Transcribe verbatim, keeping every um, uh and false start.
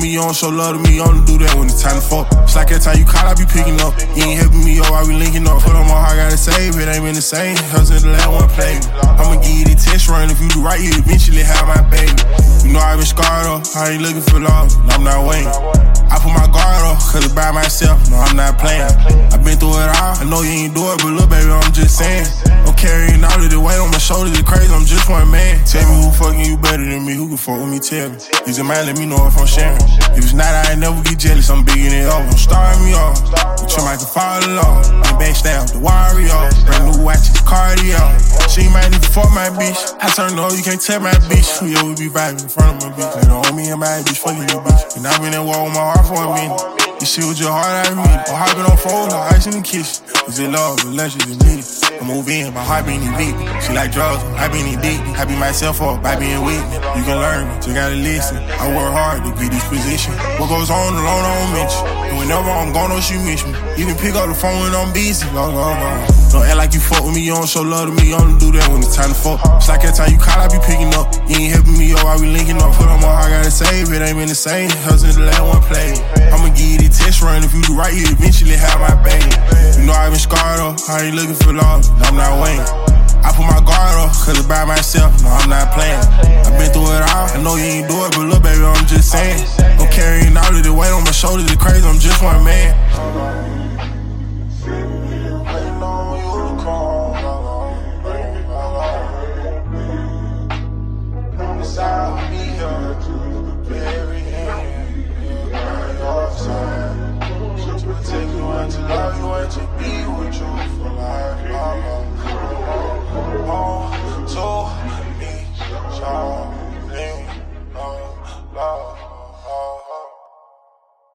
me, you don't show love to me, you only do that when it's time to fuck. It's like every time you call, I be picking up. You ain't helping me, yo, I be linking up. Put on my heart, gotta save it, ain't been the same. Hustle the last one play. I'ma give you the test run, if you do right, you eventually have my baby. You know I been scarred up, I ain't looking for love, and I'm not waiting. I put my guard up, cause it's by myself, no, I'm not playing. I been through it all, I know you ain't do it, but look, baby, I'm just saying. I'm carrying all of the weight on my shoulders, it's crazy, I'm just one man. Tell me who fucking you better than me, who can fuck with me, tell me. Is it mine, let me know if I'm sharing. If it's not, I ain't never get jealous, I'm bigging it up, I'm starting me off. But you might can fall along, ain't backstab, the warrior. Brand new watches, cardio. She might need to fuck my bitch. I turn no, you can't tell my bitch. Yeah, we be vibing in front of my bitch. They don't own me and my bitch, fucking your bitch. And I've been at war with my heart for a minute. This shit was your heart out of me. My heart been on fold, like ice in the kitchen. Is it love, relation, is needed? I move in, my heart been evicted. She like drugs, I been addicted. I beat myself up by being weak. You can learn, you gotta listen. I work hard to get this position. What goes on alone, I don't mention. And whenever I'm gone, don't she miss me. Even pick up the phone when I'm busy. Long, long, long. Don't act like you fuck with me, you don't show love to me, you only do that when it's time to fuck. It's like every time you call, I be picking up. You ain't helping me, yo, I be linking up. Put on my heart, gotta save it, ain't been the same. Hustle the last one play. I'ma give you the test run, if you do right, you eventually have my baby. You know I been scarred up, I ain't looking for love, and I'm not waiting. I put my guard up, cause it's by myself, no, I'm not playing. I been through it all, I know you ain't do it, but look, baby, I'm just saying. I'm carrying all of the weight on my shoulders, it's crazy, I'm just one man.